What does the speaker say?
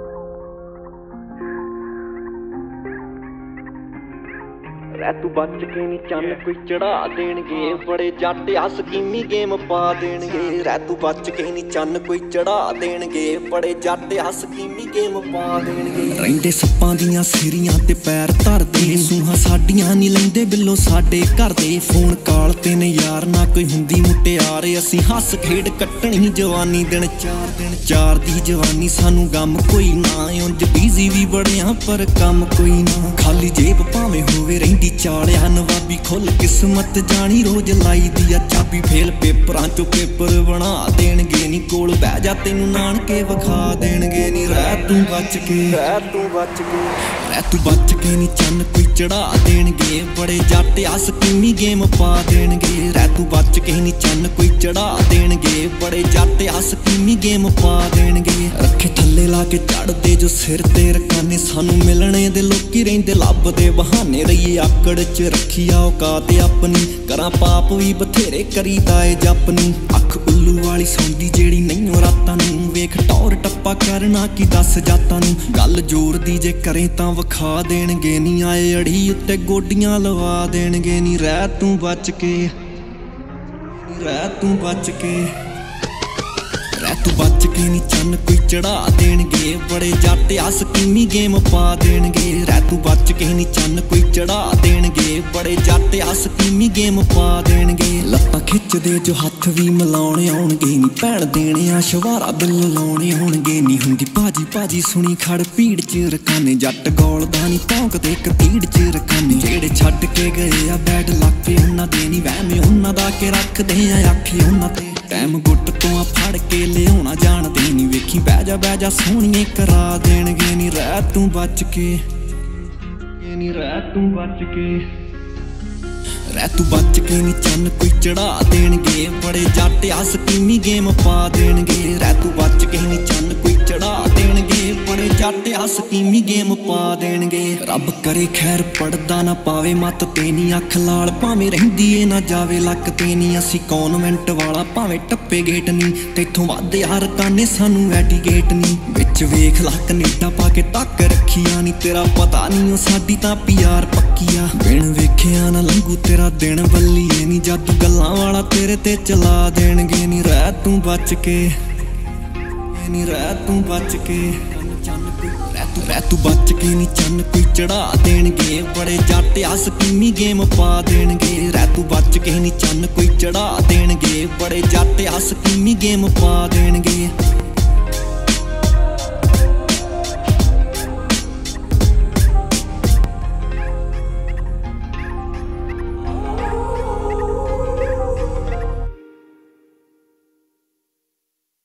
ਰਹਿ ਤੂੰ ਬਚ ਕੇ ਨੀ ਚੰਨ ਕੋਈ ਚੜਾ ਦੇਣਗੇ, ਬੜੇ ਜੱਟ ਆ ਸਕੀਮੀ ਗੇਮ ਪਾ ਦੇਣਗੇ। ਰਹਿ ਤੂੰ ਬਚ ਕੇ ਨੀ ਚੰਨ ਕੋਈ ਚੜਾ ਦੇਣਗੇ, ਬੜੇ ਜੱਟ ਆ ਸਕੀਮੀ ਗੇਮ ਪਾ ਦੇਣਗੇ। ਰਹਿੰਦੇ ਸੱਪਾਂ ਦੀਆਂ ਸਿਰੀਆਂ ਤੇ ਪੈਰ ਧਰਦੇ, ਸੂਹਾਂ ਸਾਡੀਆਂ ਨੀ ਲੈਂਦੇ ਬਿੱਲੋ ਸਾਡੇ ਘਰ ਦੇ। ਫੋਨ ਕਾਲ ਤੇ ਨੇ ਯਾਰ ਨਾ ਕੋਈ ਹੁੰਦੀ ਮੁਟਿਆਰ, ਅਸੀਂ ਹੱਸ ਖੇਡ ਕੱਟਣੀ ਜਵਾਨੀ ਦਿਨ ਚਾਰ ਦੀ ਜਵਾਨੀ ਸਾਨੂੰ ਗਮ ਕੋਈ ਨਾ। ਉਂਝ ਬੀਜ਼ੀ ਵੀ ਬੜਿਆਂ ਪਰ ਕੰਮ ਕੋਈ ਨਾ, ਖਾਲੀ ਜੇਬ ਭਾਵੇਂ ਹੋਵੇ ਰਹਿੰਦੀ ਚਾਲਿਆ ਨਵਾਬੀ। ਖੁੱਲ ਕਿਸਮਤ ਜਾਣੀ ਰੋਜ਼ ਲਾਈ ਦੀ ਆ ਚਾਬੀ, ਫੇਲ ਪੇਪਰਾਂ ਚੋਂ ਪੇਪਰ ਬਣਾ ਦੇਣਗੇ ਨੀ। ਕੋਲ ਬਹਿ ਜਾ ਤੈਨੂੰ ਨਾਨਕੇ ਵਿਖਾ ਦੇਣਗੇ ਨੀ। ਰਹਿ ਤੂੰ ਬਚ ਕੇ, ਰਹਿ ਤੂੰ ਬਚ ਕੇ, ਰਹਿ ਤੂੰ ਬਚ ਕੇ ਨੀ ਚੰਨ ਕੋਈ ਚੜਾ ਦੇਣਗੇ, ਬੜੇ ਜੱਟ ਆ ਸਕੀਮੀ ਗੇਮ ਪਾ ਦੇਣਗੇ। ਰਹਿ ਤੂੰ ਬਚ ਕੇ ਨੀ ਚੰਨ ਕੋਈ ਚੜਾ ਦੇਣਗੇ, ਬੜੇ ਜੱਟ ਆ ਸਕੀਮੀ ਗੇਮ ਪਾ ਦੇਣਗੇ। ਰੱਖੇ ਥੱਲੇ ਲਾ ਕੇ ਚੜਦੇ ਜੋ ਸਿਰ ਤੇ ਰਕਾਨੇ, ਸਾਨੂੰ ਮਿਲਣੇ ਦੇ ਲੋਕੀ ਰਹਿੰਦੇ ਲੱਭਦੇ ਬਹਾਨੇ। ਰਹੀਏ ਆਕੜ ਚ ਰੱਖੀ ਆ ਔਕਾਤ ਆਪਣੀ, ਕਰਾਂ ਪਾਪ ਵੀ ਬਥੇਰੇ ਕਰੀਦਾ ਏ ਜਪ ਨੂੰ। ਅੱਖ ਉੱਲੂ ਵਾਲੀ ਸੌਂਦੀ ਜਿਹੜੀ ਨਹੀਂਓ ਰਾਤਾਂ ਨੂੰ, ਵੇਖ ਟੌਰ ਟੱਪਾ ਕਰਨਾ ਕੀ ਦੱਸ ਜਾਤਾਂ ਨੂੰ। ਗੱਲ ਜ਼ੋਰ ਦੀ ਜੇ ਕਰੇ ਤਾਂ ਵਿਖਾ ਦੇਣਗੇ ਨੀ, ਆਏ ਅੜੀ ਉੱਤੇ ਗੋਡੀਆਂ ਲਵਾ ਦੇਣਗੇ ਨੀ। ਰਹਿ ਤੂੰ ਬਚ ਕੇ, ਰਹਿ ਤੂੰ ਬਚ ਕੇ, ਰਹਿ ਤੂੰ ਬਚ ਕੇ ਨੀ ਚੰਨ ਕੋਈ ਚੜਾ ਦੇਣਗੇ, ਬੜੇ ਜੱਟ ਆ ਸਕੀਮੀ ਗੇਮ ਪਾ ਦੇਣਗੇ। ਰਹਿ ਤੂੰ ਬਚ ਕੇ ਨੀ ਚੰਨ ਕੋਈ ਚੜਾ ਦੇਣਗੇ, ਬੜੇ ਜੱਟ ਆ ਸਕੀਮੀ ਗੇਮ ਪਾ ਦੇਣਗੇ। ਲੱਤਾਂ ਖਿੱਚਦੇ ਜੋ ਹੱਥ ਵੀ ਮਿਲਾਉਣੇ ਆਉਣਗੇ ਨੀ, ਭੈਣ ਦੇਣੇ ਆ ਸ਼ਵਾਰਾ ਬਿੱਲ ਲਾਉਣੇ ਆਉਣਗੇ ਨੀ। ਹੁੰਦੀ ਭਾਜੀ ਸੁਣੀ ਖੜ ਭੀੜ ਚ ਰਕਾਨੇ, ਜੱਟ ਗੋਲਦਾ ਨੀ ਭੌਂਕਦੇ ਇੱਕ ਭੀੜ ਚ ਰਕਾਨੇ। ਜਿਹੜੇ ਛੱਡ ਕੇ ਗਏ ਆ ਬੈਡ ਲੱਕ ਉਹਨਾਂ ਦੇ ਨੀ, ਵਹਿਮ ਉਹਨਾਂ ਦਾ ਕੇ ਰੱਖਦੇ ਆ ਆਖੀ ਉਹਨਾਂ ਤੇ। ਟਾਈਮ ਗੁੱਟ ਤੋਂ ਆ ਫੜ ਕੇ ਲਿਆਉਣਾ ਜਾਣਦੇ ਨੀ, ਵੇਖੀ ਬਹਿ ਜਾ ਸੋਹਣੀਏ ਕਰਾ ਦੇਣਗੇ ਨੀ। ਰਹਿ ਤੂੰ ਬਚ ਕੇ ਨੀ, ਰਹਿ ਤੂੰ ਬਚ ਕੇ, ਰਹਿ ਤੂੰ ਬਚ ਕੇ ਨੀ ਚੰਨ ਕੋਈ ਚੜਾ ਦੇਣਗੇ, ਬੜੇ ਜੱਟ ਆ ਸਕੀਮੀ ਗੇਮ ਪਾ ਦੇਣਗੇ। ਰਹਿ ਤੂੰ ਬਚ ਕੇ ਨੀ ਚੰਨ ਕੋਈ ਚੜਾ ਦੇਣਗੇ, ਬੜੇ ਜੱਟ ਆ ਸਕੀਮੀ ਗੇਮ ਪਾ ਦੇਣਗੇ। ਰੱਬ ਕਰੇ ਖੈਰ ਪੜਦਾ ਨਾ ਪਾਵੇ ਮੱਤ ਤੇ ਨੀ, ਅੱਖ ਲਾਲ ਭਾਵੇਂ ਰਹਿੰਦੀ ਏ ਨਾ ਜਾਵੇ ਲੱਕ ਤੇ ਨੀ। ਅਸੀਂ ਕੌਨਵੈਂਟ ਵਾਲਾ ਭਾਵੇਂ ਟੱਪੇ ਗੇਟ ਨੀ, ਤੈਥੋਂ ਵੱਧ ਯਾਰ ਕਾਨੇ ਸਾਨੂੰ ਐਡੀਗੇਟ ਨੀ। ਵਿੱਚ ਵੇਖ ਲਾ ਕਨੇਡਾ ਪਾ ਕੇ ਤੱਕ ਰੱਖੀਆਂ ਨੀ, ਤੇਰਾ ਪਤਾ ਨੀ ਉਹ ਸਾਡੀ ਤਾਂ ਪਿਆਰ ਪੱਕੀ ਆ। ਬਿਨ ਵੇਖਿਆ ਨਾ ਲੰਘੂ ਤੇਰਾ ਦਿਨ ਬੱਲੀਏ ਨੀ, ਜਾਦੂ ਗੱਲਾਂ ਵਾਲਾ ਤੇਰੇ ਤੇ ਚਲਾ ਦੇਣਗੇ ਨੀ। ਰਹਿ ਤੂੰ ਬਚ ਕੇ ਨੀ, ਰਹਿ ਤੂੰ ਬਚ ਕੇ, ਰਹਿ ਤੂੰ ਬਚ ਕੇ ਨੀ ਚੰਨ ਕੋਈ ਚੜਾ ਦੇਣਗੇ, ਬੜੇ ਜੱਟ ਆ ਸਕੀਮੀ ਗੇਮ ਪਾ ਦੇਣਗੇ। ਰਹਿ ਤੂੰ ਬਚ ਕੇ ਨੀ ਚੰਨ ਕੋਈ ਚੜਾ ਦੇਣਗੇ, ਬੜੇ ਜੱਟ ਆ ਸਕੀਮੀ ਗੇਮ ਪਾ ਦੇਣਗੇ।